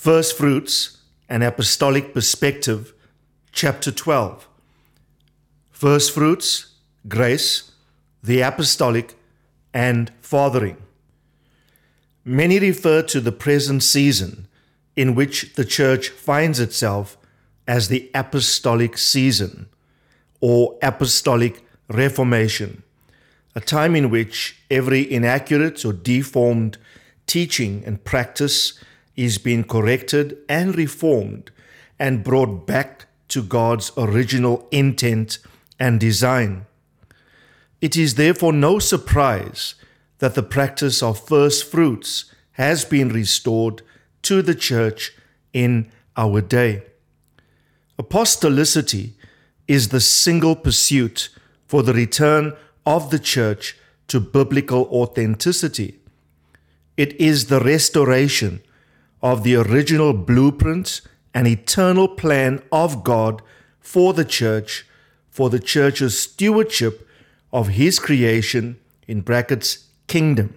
First Fruits, an Apostolic Perspective, Chapter 12. First Fruits, Grace, the Apostolic, and Fathering. Many refer to the present season in which the Church finds itself as the Apostolic season, or Apostolic Reformation, a time in which every inaccurate or deformed teaching and practice is being corrected and reformed and brought back to God's original intent and design. It is therefore no surprise that the practice of first fruits has been restored to the Church in our day. Apostolicity is the single pursuit for the return of the Church to biblical authenticity. It is the restoration of the original blueprint and eternal plan of God for the Church's stewardship of His creation, in brackets, kingdom.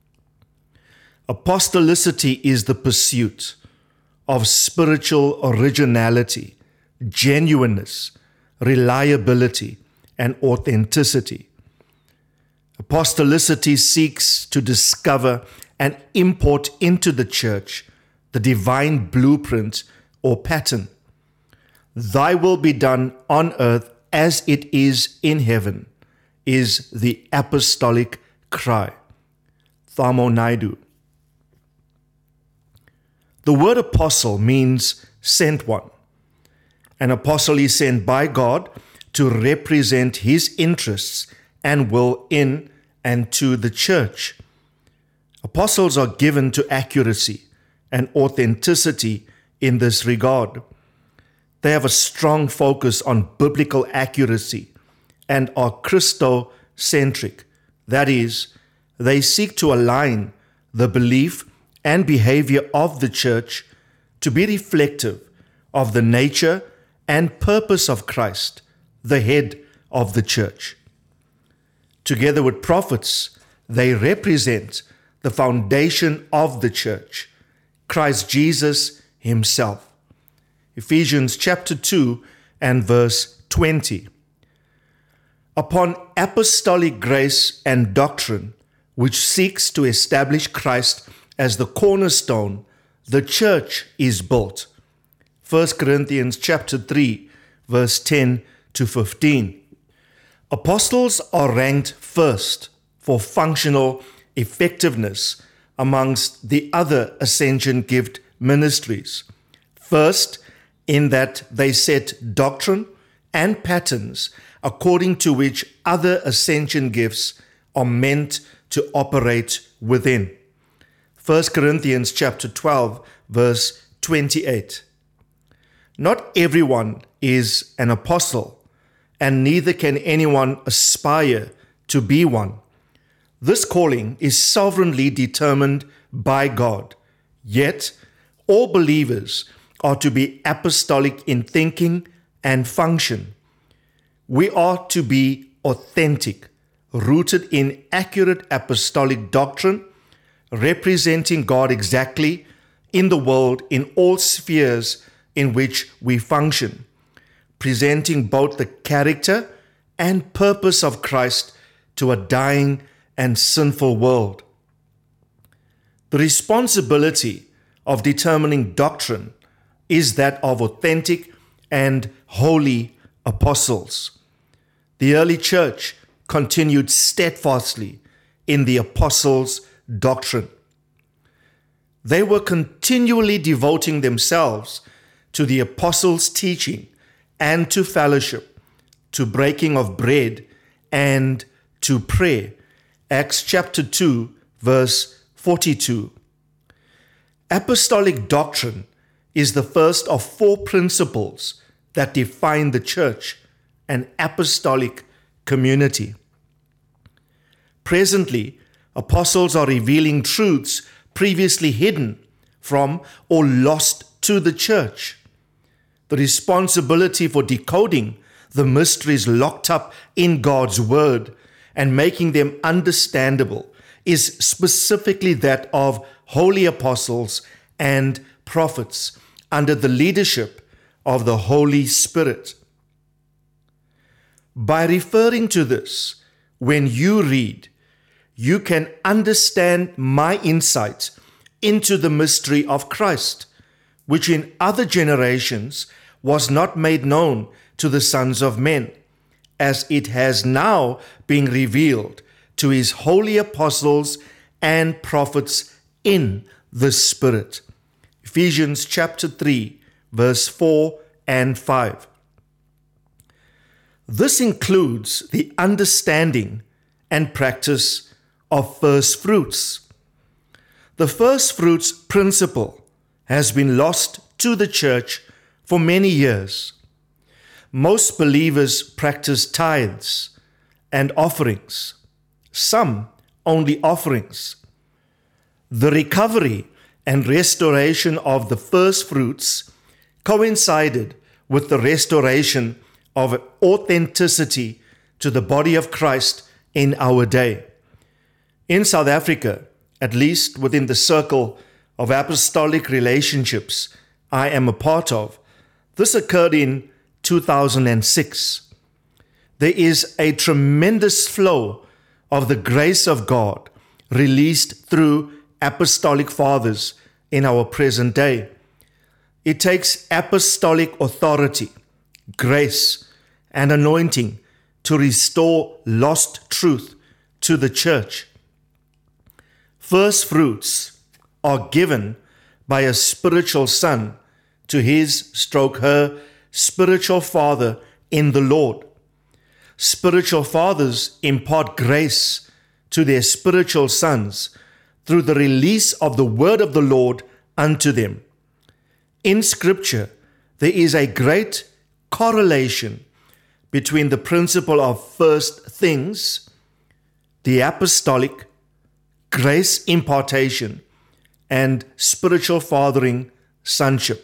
Apostolicity is the pursuit of spiritual originality, genuineness, reliability, and authenticity. Apostolicity seeks to discover and import into the Church the divine blueprint or pattern. Thy will be done on earth as it is in heaven, is the apostolic cry. Thamo Naidu. The word apostle means sent one. An apostle is sent by God to represent His interests and will in and to the Church. Apostles are given to accuracy and authenticity in this regard. They have a strong focus on biblical accuracy and are Christocentric. That is, they seek to align the belief and behavior of the Church to be reflective of the nature and purpose of Christ, the head of the Church. Together with prophets, they represent the foundation of the Church, Christ Jesus Himself. Ephesians chapter 2 and verse 20. Upon apostolic grace and doctrine, which seeks to establish Christ as the cornerstone, the Church is built. 1 Corinthians chapter 3, verse 10 to 15. Apostles are ranked first for functional effectiveness amongst the other ascension gift ministries. First, in that they set doctrine and patterns according to which other ascension gifts are meant to operate within. 1 Corinthians chapter 12, verse 28. Not everyone is an apostle, and neither can anyone aspire to be one. This calling is sovereignly determined by God. Yet, all believers are to be apostolic in thinking and function. We are to be authentic, rooted in accurate apostolic doctrine, representing God exactly in the world in all spheres in which we function, presenting both the character and purpose of Christ to a dying and sinful world. The responsibility of determining doctrine is that of authentic and holy apostles. The early church continued steadfastly in the apostles' doctrine. They were continually devoting themselves to the apostles' teaching and to fellowship, to breaking of bread, and to prayer. Acts chapter 2, verse 42. Apostolic doctrine is the first of four principles that define the Church, an apostolic community. Presently, apostles are revealing truths previously hidden from or lost to the Church. The responsibility for decoding the mysteries locked up in God's Word and making them understandable is specifically that of holy apostles and prophets under the leadership of the Holy Spirit. By referring to this, when you read, you can understand my insight into the mystery of Christ, which in other generations was not made known to the sons of men, as it has now been revealed to his holy apostles and prophets in the Spirit. Ephesians chapter 3, verse 4 and 5. This includes the understanding and practice of first fruits. The first fruits principle has been lost to the church for many years. Most believers practice tithes and offerings, some only offerings. The recovery and restoration of the first fruits coincided with the restoration of authenticity to the body of Christ in our day. In South Africa, at least within the circle of apostolic relationships I am a part of, this occurred in 2006. There is a tremendous flow of the grace of God released through apostolic fathers in our present day. It takes apostolic authority, grace, and anointing to restore lost truth to the church. First fruits are given by a spiritual son to his/her spiritual father in the Lord. Spiritual fathers impart grace to their spiritual sons through the release of the word of the Lord unto them. In Scripture, there is a great correlation between the principle of first things, the apostolic, grace impartation, and spiritual fathering sonship.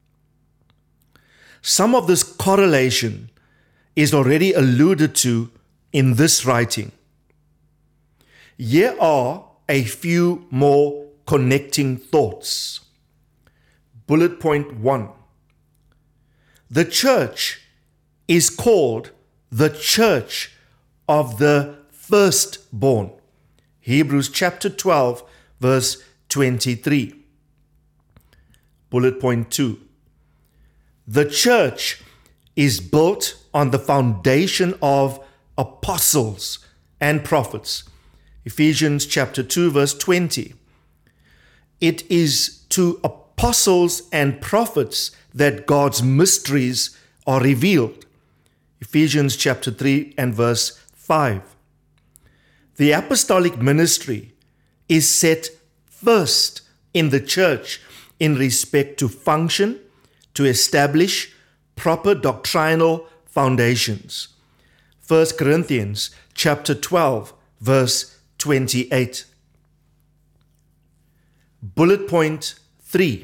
Some of this correlation is already alluded to in this writing. Here are a few more connecting thoughts. Bullet point 1. The church is called the church of the firstborn. Hebrews chapter 12, verse 23. Bullet point 2. The church is built on the foundation of apostles and prophets. Ephesians chapter 2, verse 20. It is to apostles and prophets that God's mysteries are revealed. Ephesians chapter 3 and verse 5. The apostolic ministry is set first in the church in respect to function, to establish proper doctrinal foundations. 1 Corinthians chapter 12, verse 28. Bullet point 3.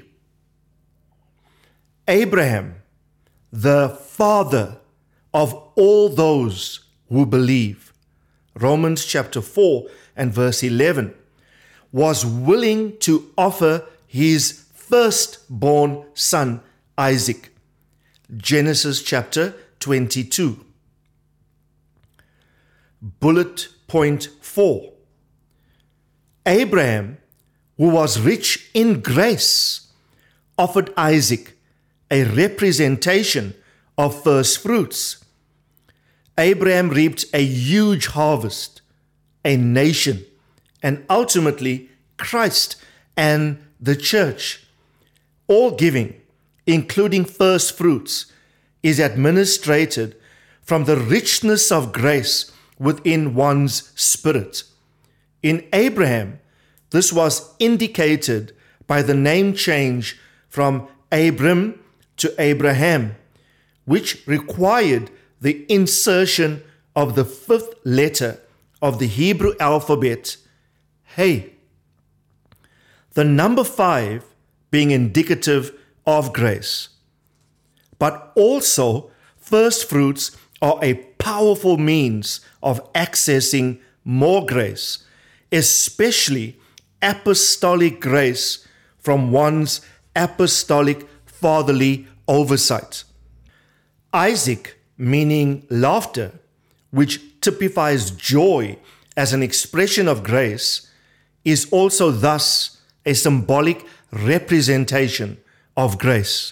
Abraham, the father of all those who believe, Romans chapter 4 and verse 11, was willing to offer his firstborn son Isaac, Genesis chapter 22. Bullet point 4. Abraham, who was rich in grace, offered Isaac, a representation of first fruits. Abraham reaped a huge harvest, a nation, and ultimately Christ and the church. All giving, including first fruits, is administrated from the richness of grace within one's spirit. In Abraham, this was indicated by the name change from Abram to Abraham, which required the insertion of the fifth letter of the Hebrew alphabet, Hey. The number 5 being indicative of grace. But also, first fruits are a powerful means of accessing more grace, especially apostolic grace from one's apostolic fatherly oversight. Isaac, meaning laughter, which typifies joy as an expression of grace, is also thus a symbolic representation of grace.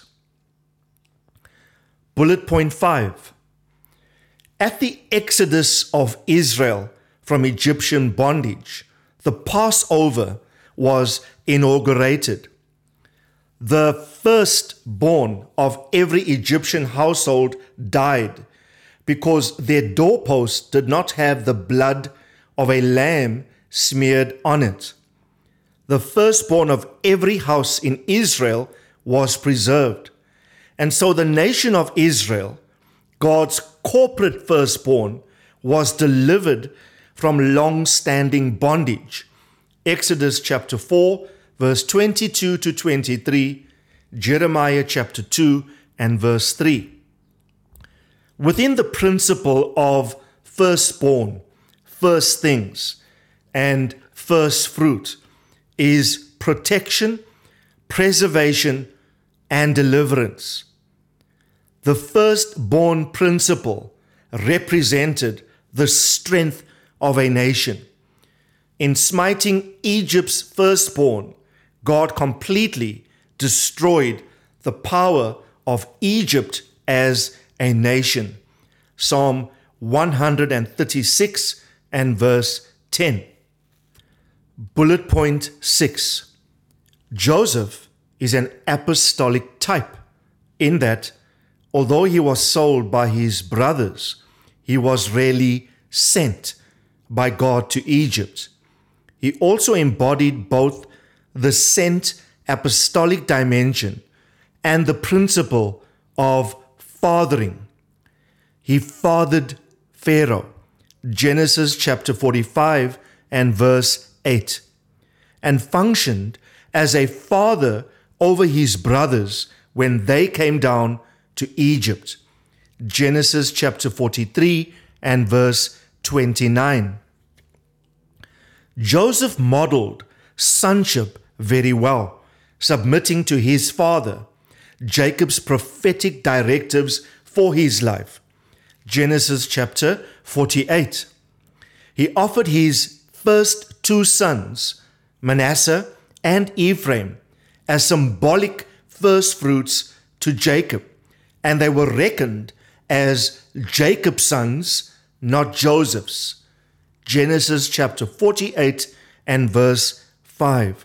Bullet point 5. At the exodus of Israel from Egyptian bondage, the Passover was inaugurated. The firstborn of every Egyptian household died because their doorpost did not have the blood of a lamb smeared on it. The firstborn of every house in Israel was preserved. And so the nation of Israel, God's corporate firstborn, was delivered from long-standing bondage. Exodus chapter 4, verse 22 to 23, Jeremiah chapter 2 and verse 3. Within the principle of firstborn, first things, and first fruit is protection, preservation, and deliverance. The firstborn principle represented the strength of a nation. In smiting Egypt's firstborn, God completely destroyed the power of Egypt as a nation. Psalm 136 and verse 10. Bullet point 6. Joseph is an apostolic type in that, although he was sold by his brothers, he was really sent by God to Egypt. He also embodied both the sent apostolic dimension and the principle of fathering. He fathered Pharaoh, Genesis chapter 45 and verse 8, and functioned as a father over his brothers when they came down to Egypt, Genesis chapter 43 and verse 29. Joseph modeled sonship very well, submitting to his father, Jacob's prophetic directives for his life, Genesis chapter 48. He offered his first two sons, Manasseh and Ephraim, as symbolic first fruits to Jacob, and they were reckoned as Jacob's sons, not Joseph's. Genesis chapter 48 and verse 5.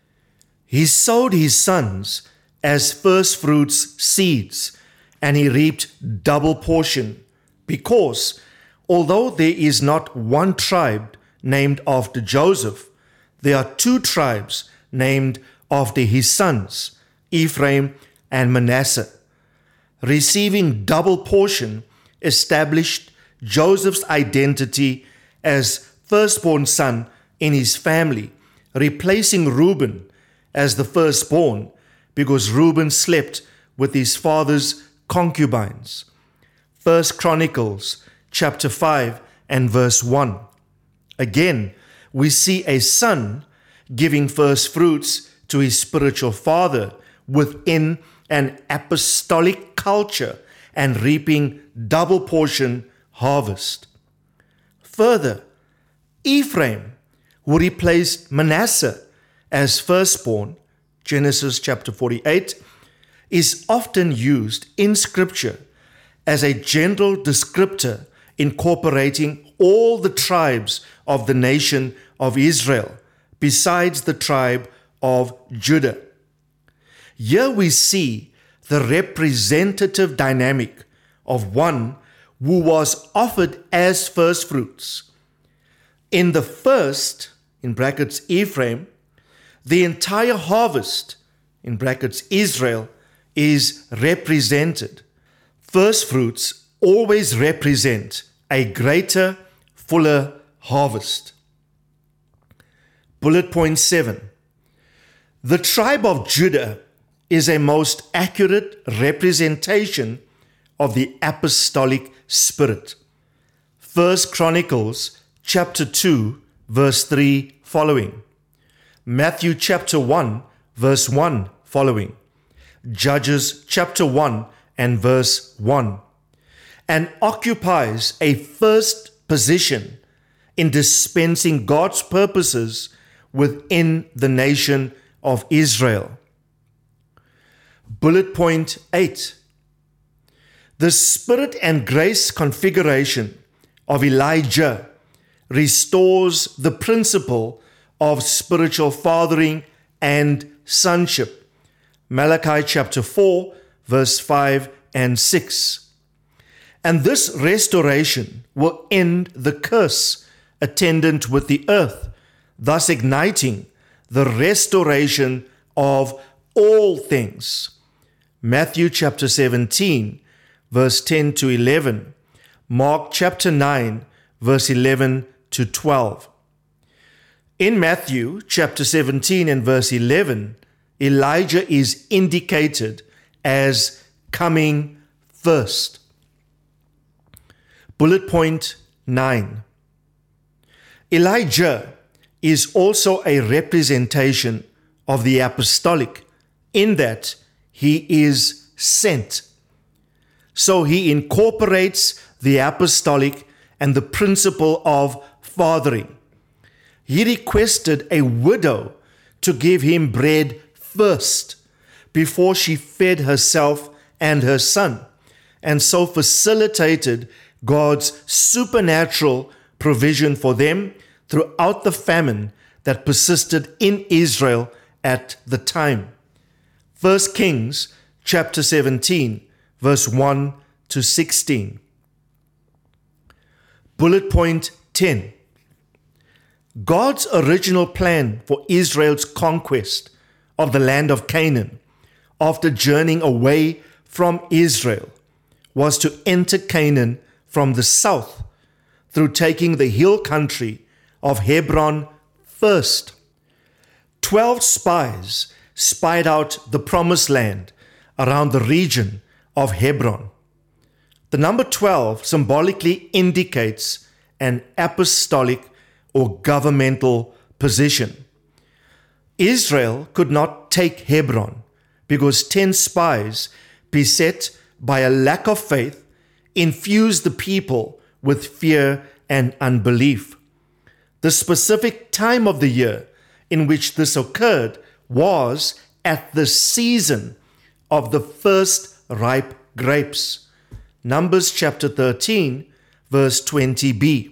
He sowed his sons as first fruits seeds, and he reaped double portion, because although there is not one tribe named after Joseph, there are two tribes named after his sons, Ephraim and Manasseh. Receiving double portion established Joseph's identity as firstborn son in his family, replacing Reuben as the firstborn because Reuben slept with his father's concubines. 1 Chronicles chapter 5 and verse 1. Again, we see a son giving first fruits to his spiritual father within an apostolic culture and reaping double portion harvest. Further, Ephraim, who replaced Manasseh as firstborn, Genesis chapter 48, is often used in Scripture as a general descriptor incorporating all the tribes of the nation of Israel, besides the tribe of Judah. Here we see the representative dynamic of one who was offered as first fruits. In the first, in brackets Ephraim, the entire harvest, in brackets Israel, is represented. First fruits always represent a greater, fuller harvest. Bullet point 7. The tribe of Judah is a most accurate representation of the apostolic spirit. 1 Chronicles chapter 2 verse 3 following. Matthew chapter 1 verse 1 following. Judges chapter 1 and verse 1, and occupies a first position in dispensing God's purposes within the nation of Israel. Bullet point 8. The spirit and grace configuration of Elijah restores the principle of spiritual fathering and sonship. Malachi chapter 4, verse 5 and 6. And this restoration will end the curse attendant with the earth, thus igniting the restoration of all things. Matthew chapter 17, verse 10 to 11. Mark chapter 9, verse 11 to 12. In Matthew chapter 17 and verse 11, Elijah is indicated as coming first. Bullet point 9. Elijah is also a representation of the apostolic in that he is sent. So he incorporates the apostolic and the principle of fathering. He requested a widow to give him bread first before she fed herself and her son, and so facilitated God's supernatural provision for them throughout the famine that persisted in Israel at the time. 1 Kings chapter 17, verse 1 to 16. Bullet point 10. God's original plan for Israel's conquest of the land of Canaan, after journeying away from Israel, was to enter Canaan from the south through taking the hill country of Hebron first. 12 spies spied out the promised land around the region of Hebron. The number 12 symbolically indicates an apostolic or governmental position. Israel could not take Hebron because 10 spies, beset by a lack of faith, infused the people with fear and unbelief. The specific time of the year in which this occurred was at the season of the first ripe grapes. Numbers chapter 13, verse 20b.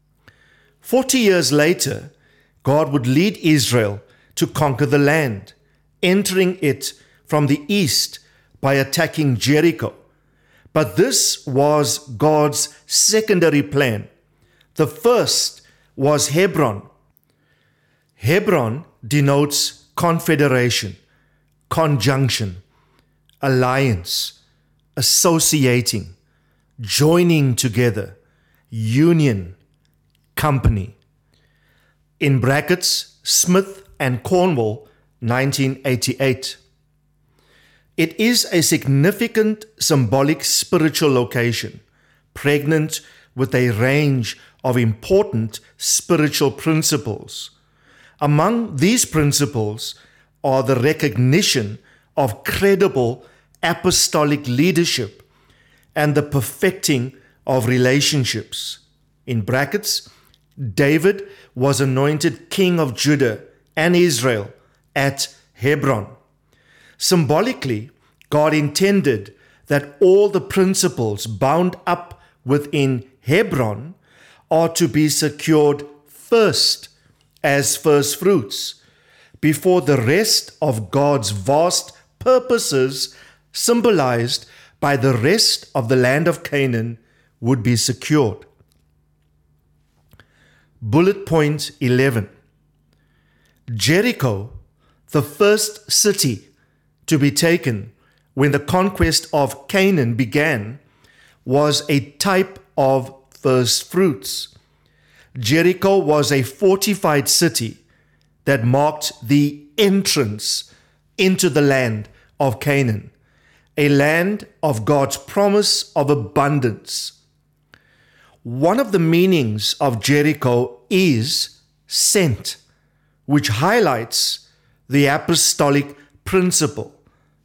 40 years later, God would lead Israel to conquer the land, entering it from the east by attacking Jericho. But this was God's secondary plan. The first was Hebron. Hebron denotes confederation, conjunction, alliance, associating, joining together, union, company. In brackets, Smith and Cornwall, 1988. It is a significant symbolic spiritual location, pregnant with a range of important spiritual principles. Among these principles are the recognition of credible apostolic leadership and the perfecting of relationships. In brackets, David was anointed king of Judah and Israel at Hebron. Symbolically, God intended that all the principles bound up within Hebron are to be secured first as first fruits, before the rest of God's vast purposes, symbolized by the rest of the land of Canaan, would be secured. Bullet point 11. Jericho, the first city to be taken when the conquest of Canaan began, was a type of first fruits. Jericho was a fortified city that marked the entrance into the land of Canaan, a land of God's promise of abundance. One of the meanings of Jericho is sent, which highlights the apostolic principle,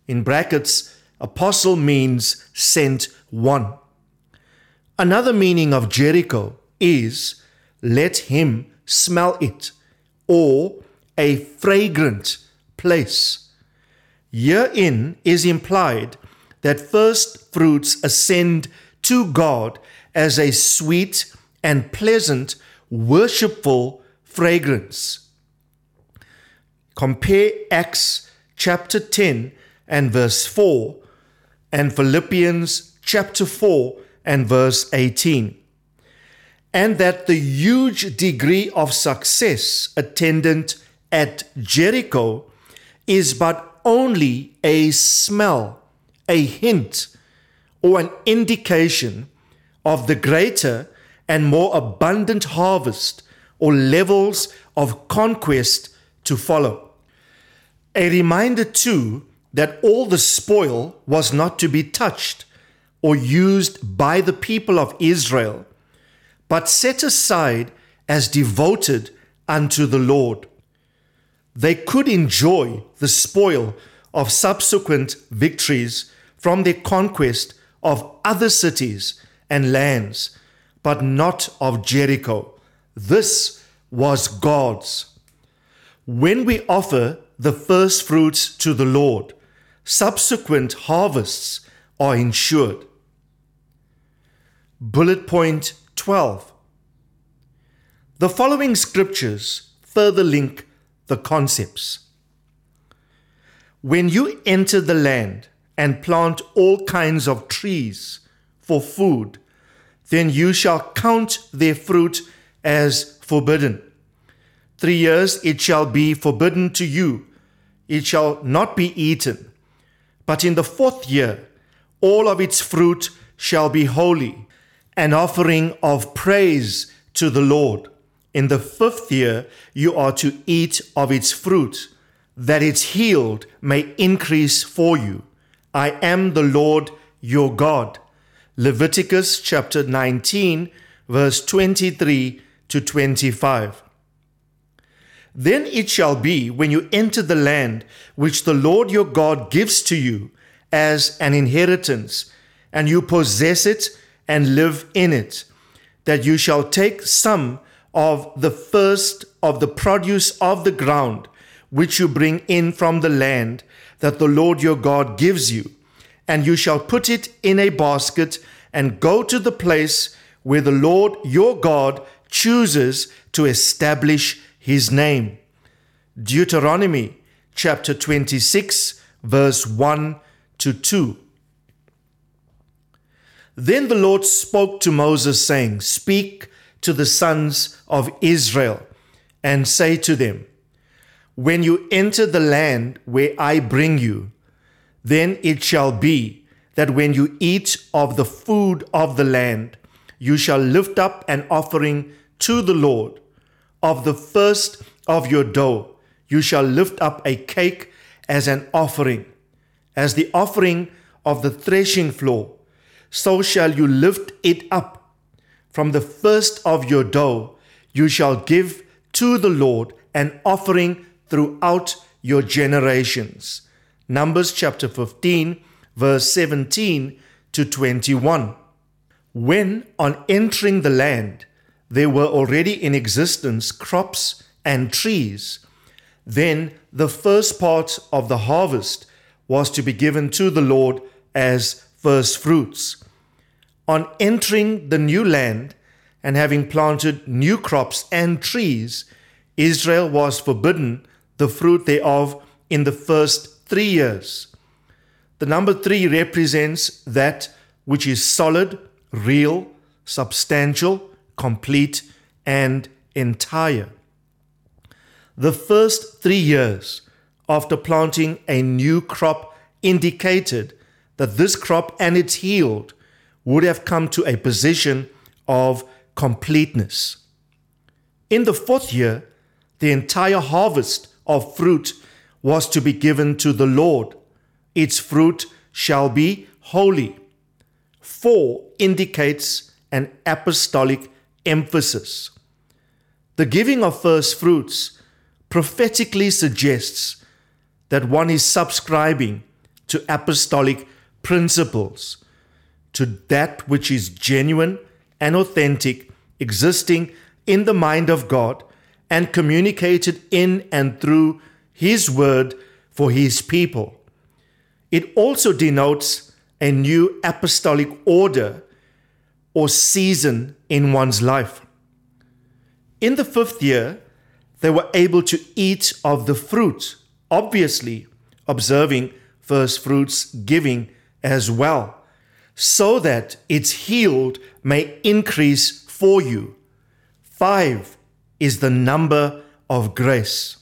In brackets, apostle means sent one. Another meaning of Jericho is let him smell it, or a fragrant place. Herein is implied that first fruits ascend to God as a sweet and pleasant, worshipful fragrance. Compare Acts chapter 10 and verse 4 and Philippians chapter 4 and verse 18. And that the huge degree of success attendant at Jericho is but only a smell, a hint, or an indication of the greater and more abundant harvest or levels of conquest to follow. A reminder too that all the spoil was not to be touched or used by the people of Israel, but set aside as devoted unto the Lord. They could enjoy the spoil of subsequent victories from their conquest of other cities and lands, but not of Jericho. This was God's. When we offer the first fruits to the Lord, subsequent harvests are ensured. Bullet point 12. The following scriptures further link the concepts. When you enter the land and plant all kinds of trees for food, then you shall count their fruit as forbidden. 3 years it shall be forbidden to you, it shall not be eaten. But in the 4th year, all of its fruit shall be holy, an offering of praise to the Lord. In the 5th year, you are to eat of its fruit, that its yield may increase for you. I am the Lord your God. Leviticus chapter 19, verse 23 to 25. Then it shall be when you enter the land which the Lord your God gives to you as an inheritance, and you possess it and live in it, that you shall take some of the first of the produce of the ground, which you bring in from the land that the Lord your God gives you, and you shall put it in a basket and go to the place where the Lord your God chooses to establish his name. Deuteronomy chapter 26, verse 1 to 2. Then the Lord spoke to Moses, saying, Speak to the sons of Israel, and say to them, When you enter the land where I bring you, then it shall be that when you eat of the food of the land, you shall lift up an offering to the Lord. Of the first of your dough, you shall lift up a cake as an offering, as the offering of the threshing floor. So shall you lift it up. From the first of your dough, you shall give to the Lord an offering throughout your generations. Numbers chapter 15, verse 17 to 21. When on entering the land, there were already in existence crops and trees, then the first part of the harvest was to be given to the Lord as first fruits. On entering the new land and having planted new crops and trees, Israel was forbidden the fruit thereof in the first 3 years. The number 3 represents that which is solid, real, substantial, complete, and entire. The first 3 years after planting a new crop indicated that this crop and its yield would have come to a position of completeness. In the 4th year, the entire harvest of fruit was to be given to the Lord. Its fruit shall be holy. 4 indicates an apostolic emphasis. The giving of first fruits prophetically suggests that one is subscribing to apostolic principles, to that which is genuine and authentic, existing in the mind of God and communicated in and through His word for His people. It also denotes a new apostolic order or season in one's life. In the 5th year, they were able to eat of the fruit, obviously observing first fruits giving as well, so that its yield may increase for you. 5 is the number of grace.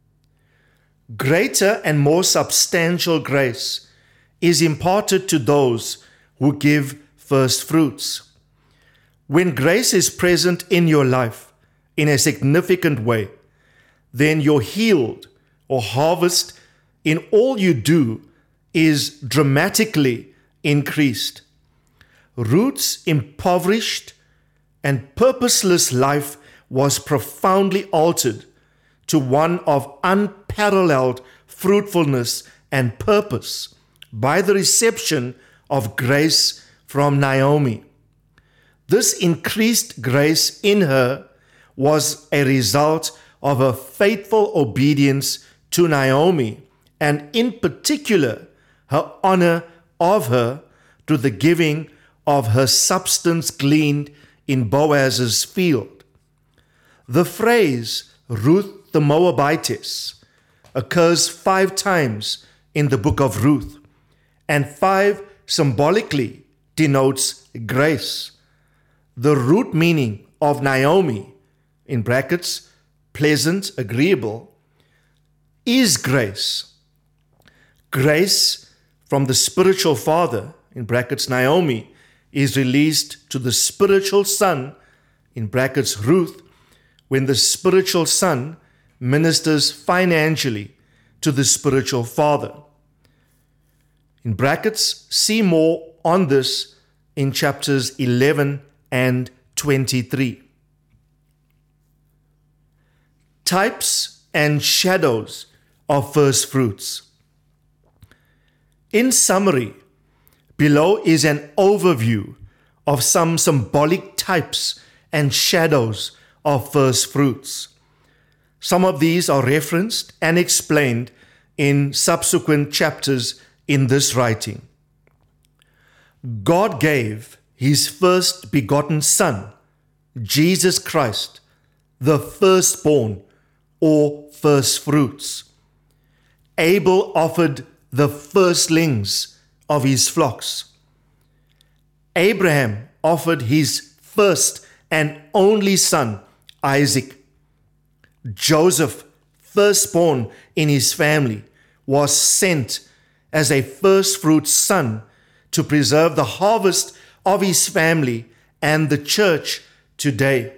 Greater and more substantial grace is imparted to those who give first fruits. When grace is present in your life in a significant way, then your yield or harvest in all you do is dramatically increased. Ruth's impoverished and purposeless life was profoundly altered to one of unparalleled fruitfulness and purpose by the reception of grace from Naomi. This increased grace in her was a result of her faithful obedience to Naomi, and in particular, her honor of her through the giving of her substance gleaned in Boaz's field. The phrase Ruth the Moabitess occurs 5 times in the book of Ruth, and 5 symbolically denotes grace. The root meaning of Naomi, in brackets, pleasant, agreeable, is grace. Grace from the spiritual father, in brackets, Naomi, is released to the spiritual son, in brackets, Ruth, when the spiritual son ministers financially to the spiritual father. In brackets, see more on this in chapters 11 and 23. Types and shadows of first fruits. In summary, below is an overview of some symbolic types and shadows of first fruits. Some of these are referenced and explained in subsequent chapters in this writing. God gave His first begotten Son, Jesus Christ, the firstborn or first fruits. Abel offered the firstlings of his flocks. Abraham offered his first and only son, Isaac. Joseph, firstborn in his family, was sent as a first-fruit son to preserve the harvest of his family and the church today.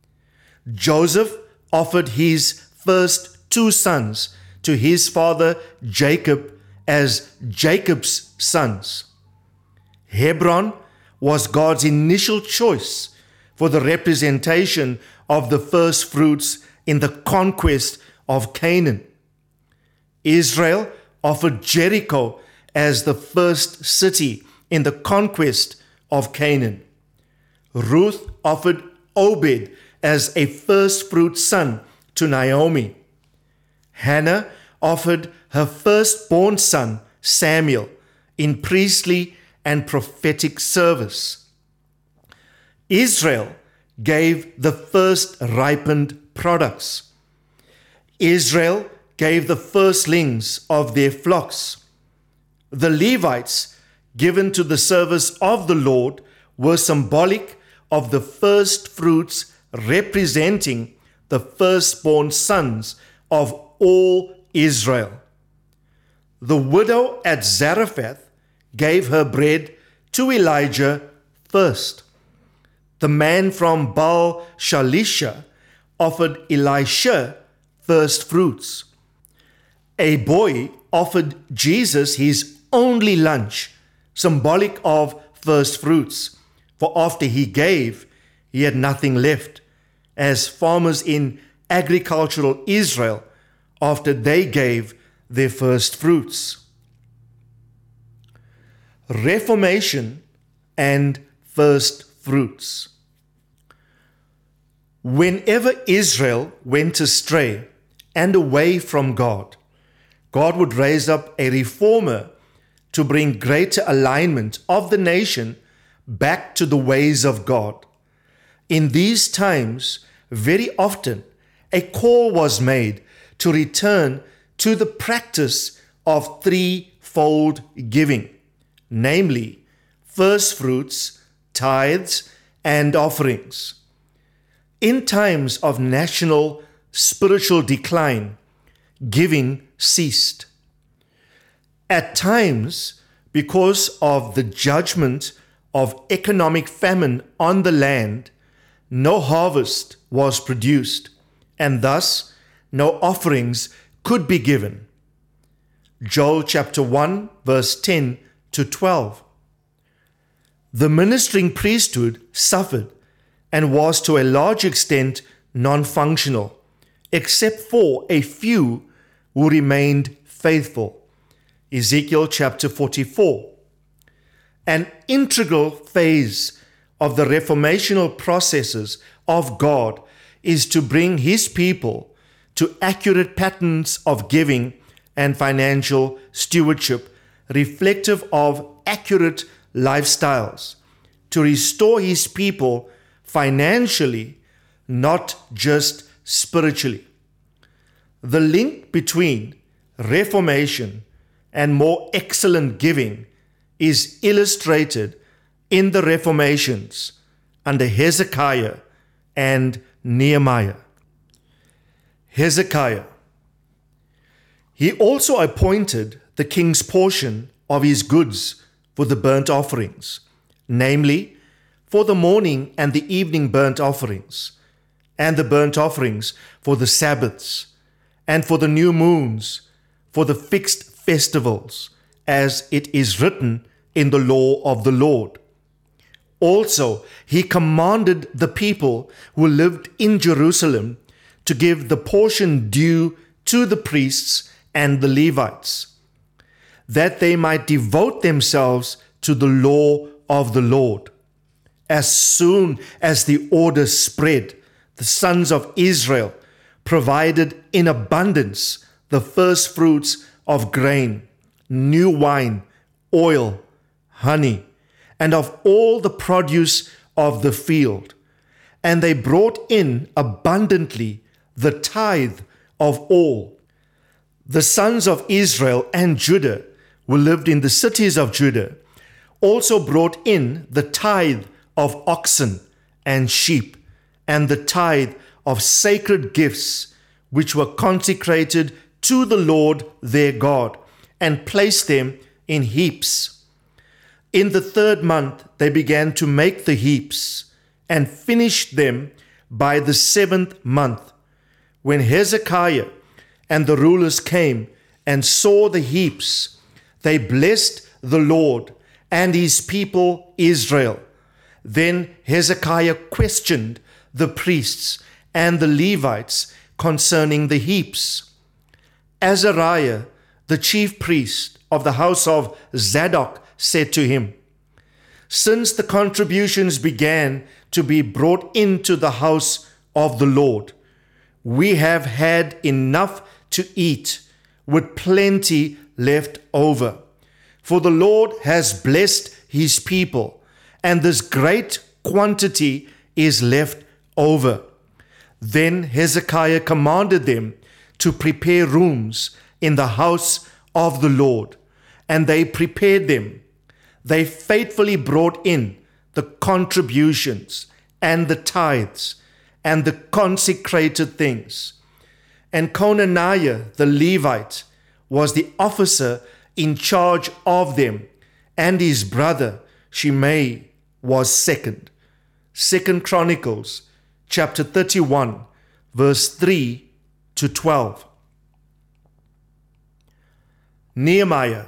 Joseph offered his first 2 sons to his father Jacob as Jacob's sons. Hebron was God's initial choice for the representation of the first fruits in the conquest of Canaan. Israel offered Jericho as the first city in the conquest of Canaan. Ruth offered Obed as a first fruit son to Naomi. Hannah offered her firstborn son, Samuel, in priestly and prophetic service. Israel gave the first ripened products. Israel gave the firstlings of their flocks. The Levites, given to the service of the Lord, were symbolic of the first fruits representing the firstborn sons of all Israel. The widow at Zarephath gave her bread to Elijah first. The man from Baal Shalisha offered Elisha first fruits. A boy offered Jesus his only lunch, symbolic of first fruits, for after he gave, he had nothing left, as farmers in agricultural Israel after they gave their first fruits. reformation, and first fruits. Whenever Israel went astray and away from God, God would raise up a reformer to bring greater alignment of the nation back to the ways of God. In these times, very often, a call was made to return to the practice of threefold giving, namely, first fruits, tithes, and offerings. In times of national spiritual decline, giving ceased. At times, because of the judgment of economic famine on the land, no harvest was produced, and thus no offerings could be given. Joel chapter 1, verse 10 to 12. The ministering priesthood suffered and was to a large extent non-functional, except for a few who remained faithful. Ezekiel chapter 44. An integral phase of the reformational processes of God is to bring His people to accurate patterns of giving and financial stewardship reflective of accurate lifestyles, to restore His people financially, not just spiritually. The link between reformation and more excellent giving is illustrated in the reformations under Hezekiah and Nehemiah. Hezekiah. He also appointed the king's portion of his goods for the burnt offerings, namely, for the morning and the evening burnt offerings, and the burnt offerings for the Sabbaths, and for the new moons, for the fixed festivals, as it is written in the law of the Lord. Also, he commanded the people who lived in Jerusalem to give the portion due to the priests and the Levites, that they might devote themselves to the law of the Lord. As soon as the order spread, the sons of Israel provided in abundance the first fruits of grain, new wine, oil, honey, and of all the produce of the field. And they brought in abundantly the tithe of all. The sons of Israel and Judah, who lived in the cities of Judah, also brought in the tithe of oxen and sheep, and the tithe of sacred gifts, which were consecrated to the Lord their God, and placed them in heaps. In the 3rd month they began to make the heaps, and finished them by the 7th month. When Hezekiah and the rulers came and saw the heaps, they blessed the Lord and his people Israel. Then Hezekiah questioned the priests and the Levites concerning the heaps. Azariah, the chief priest of the house of Zadok, said to him, "Since the contributions began to be brought into the house of the Lord, we have had enough to eat, with plenty left over. For the Lord has blessed his people, and this great quantity is left over." Then Hezekiah commanded them to prepare rooms in the house of the Lord, and they prepared them. They faithfully brought in the contributions and the tithes and the consecrated things. And Conaniah the Levite was the officer in charge of them, and his brother Shimei was second. 2 Chronicles chapter 31, verse 3 to 12. Nehemiah.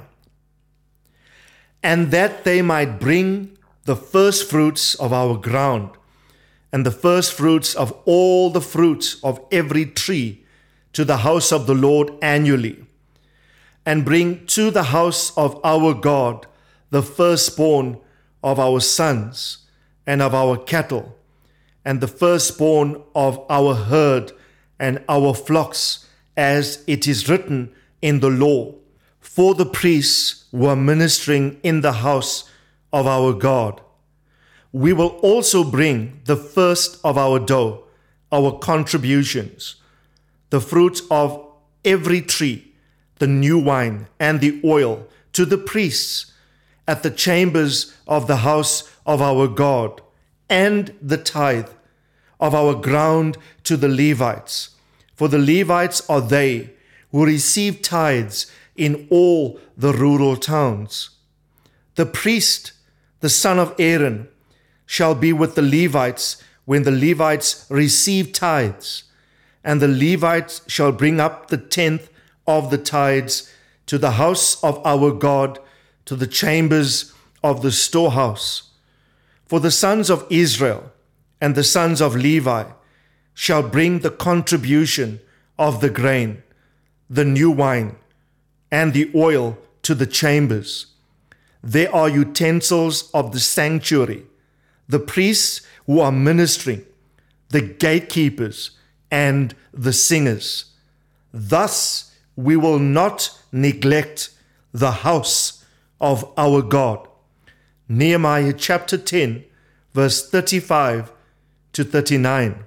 And that they might bring the first fruits of our ground, and the first fruits of all the fruits of every tree to the house of the Lord annually, and bring to the house of our God the firstborn of our sons and of our cattle, and the firstborn of our herd and our flocks, as it is written in the law. For the priests were ministering in the house of our God. We will also bring the first of our dough, our contributions, the fruit of every tree, the new wine and the oil, to the priests at the chambers of the house of our God, and the tithe of our ground to the Levites. For the Levites are they who receive tithes in all the rural towns. The priest, the son of Aaron, shall be with the Levites when the Levites receive tithes, and the Levites shall bring up the tenth of the tithes to the house of our God, to the chambers of the storehouse. For the sons of Israel and the sons of Levi shall bring the contribution of the grain, the new wine, and the oil to the chambers. They are utensils of the sanctuary, the priests who are ministering, the gatekeepers, and the singers. Thus we will not neglect the house of our God. Nehemiah chapter 10, verse 35 to 39.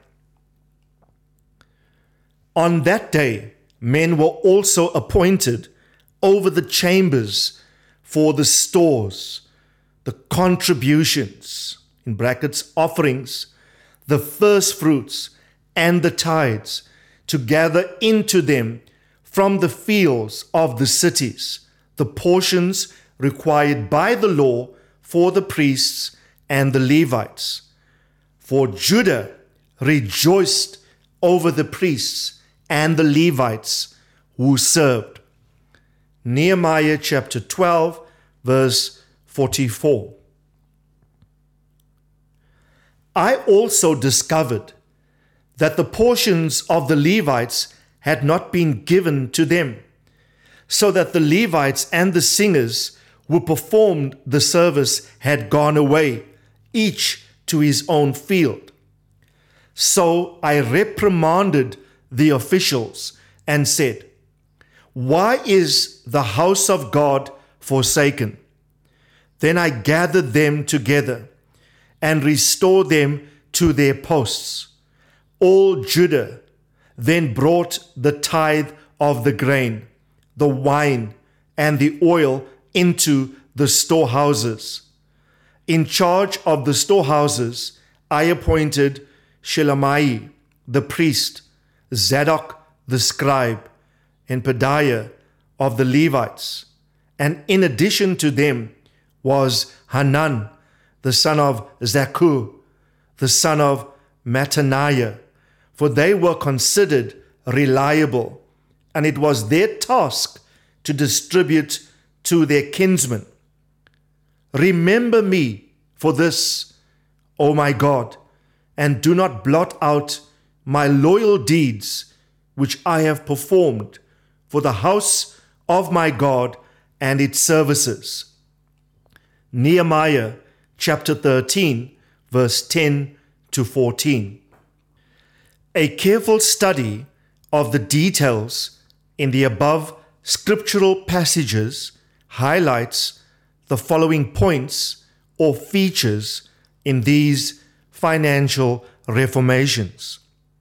On that day, men were also appointed over the chambers for the stores, the contributions, in brackets, offerings, the first fruits, and the tithes, to gather into them from the fields of the cities the portions required by the law for the priests and the Levites. For Judah rejoiced over the priests and the Levites who served. Nehemiah chapter 12, verse 44. I also discovered that the portions of the Levites had not been given to them, so that the Levites and the singers who performed the service had gone away, each to his own field. So I reprimanded the officials and said, "Why is the house of God forsaken?" Then I gathered them together and restored them to their posts. All Judah then brought the tithe of the grain, the wine, and the oil into the storehouses. In charge of the storehouses, I appointed Shelemiah the priest, Zadok the scribe, and Pedaiah of the Levites. And in addition to them was Hanan, the son of Zakkur, the son of Mattaniah, for they were considered reliable, and it was their task to distribute to their kinsmen. Remember me for this, O my God, and do not blot out my loyal deeds which I have performed for the house of my God and its services. Nehemiah chapter 13, verse 10 to 14. A careful study of the details in the above scriptural passages highlights the following points or features in these financial reformations.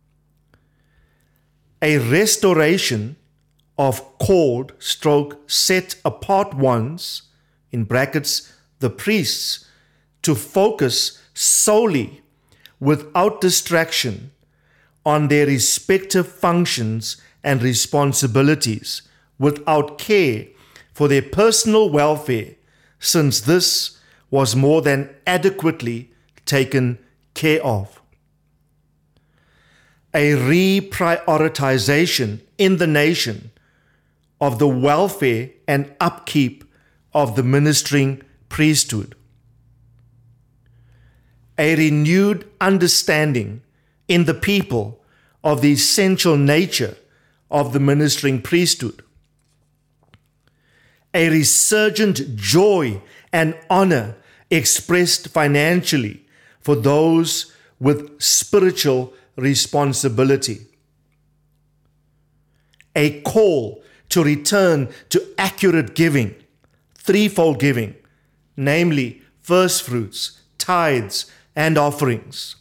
A restoration of called / set apart ones, in brackets, the priests, to focus solely without distraction on their respective functions and responsibilities, without care for their personal welfare, since this was more than adequately taken care of. A reprioritization in the nation of the welfare and upkeep of the ministering priesthood. A renewed understanding in the people of the essential nature of the ministering priesthood. A resurgent joy and honor expressed financially for those with spiritual responsibility. A call to return to accurate giving, threefold giving, namely first fruits, tithes, and offerings.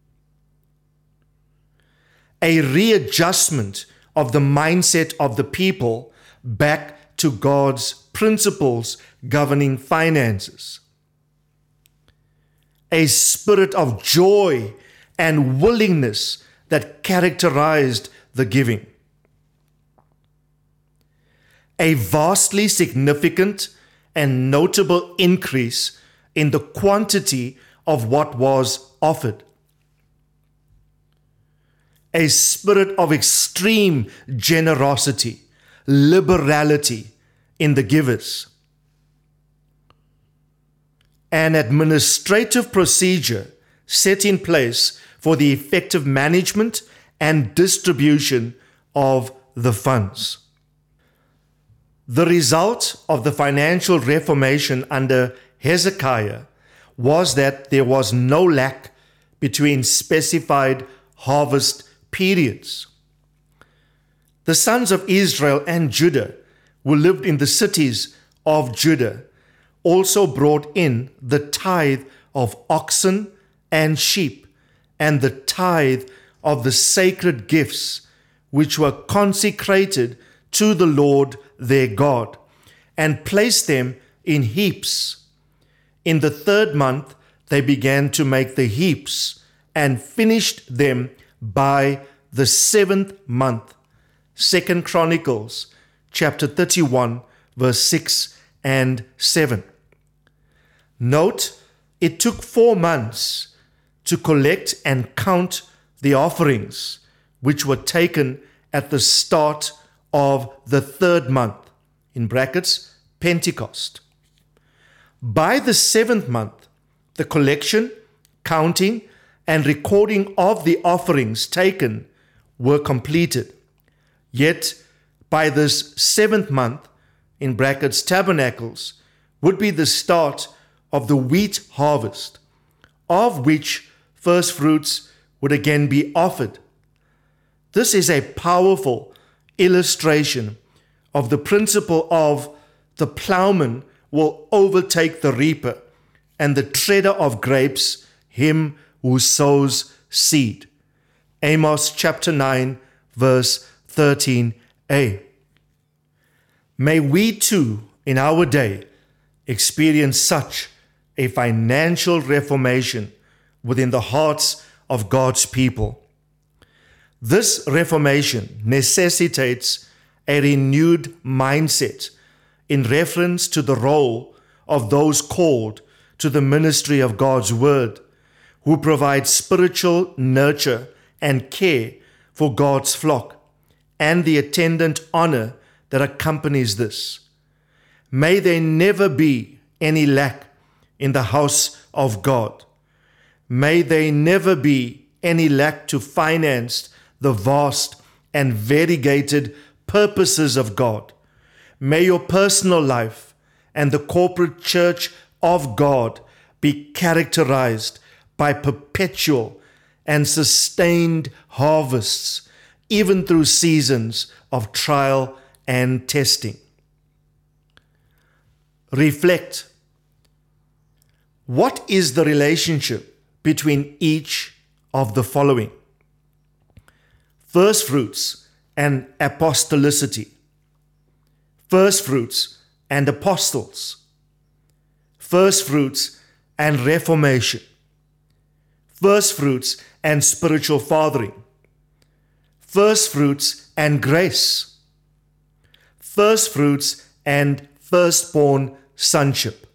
A readjustment of the mindset of the people back to God's principles governing finances. A spirit of joy and willingness that characterized the giving. A vastly significant and notable increase in the quantity of what was offered. A spirit of extreme generosity, liberality in the givers. An administrative procedure set in place for the effective management and distribution of the funds. The result of the financial reformation under Hezekiah was that there was no lack between specified harvest periods. The sons of Israel and Judah, who lived in the cities of Judah, also brought in the tithe of oxen and sheep, and the tithe of the sacred gifts which were consecrated to the Lord their God, and placed them in heaps. In the 3rd month they began to make the heaps, and finished them by the 7th month. 2 Chronicles chapter 31 verse 6 and 7. Note, it took 4 months to collect and count the offerings which were taken at the start of the 3rd month, in brackets, Pentecost. By the 7th month, the collection, counting, and recording of the offerings taken were completed. Yet, by this 7th month, in brackets, Tabernacles, would be the start of the wheat harvest, of which first fruits would again be offered. This is a powerful illustration of the principle of the plowman will overtake the reaper, and the treader of grapes him who sows seed. Amos chapter 9 verse 13a. May we too in our day experience such a financial reformation within the hearts of God's people. This reformation necessitates a renewed mindset in reference to the role of those called to the ministry of God's word, who provide spiritual nurture and care for God's flock, and the attendant honor that accompanies this. May there never be any lack in the house of God. May there never be any lack to finance the vast and variegated purposes of God. May your personal life and the corporate church of God be characterized by perpetual and sustained harvests, even through seasons of trial and testing. Reflect. What is the relationship between each of the following? First fruits and apostolicity. First fruits and apostles. First fruits and reformation. First fruits and spiritual fathering. First fruits and grace. First fruits and firstborn sonship.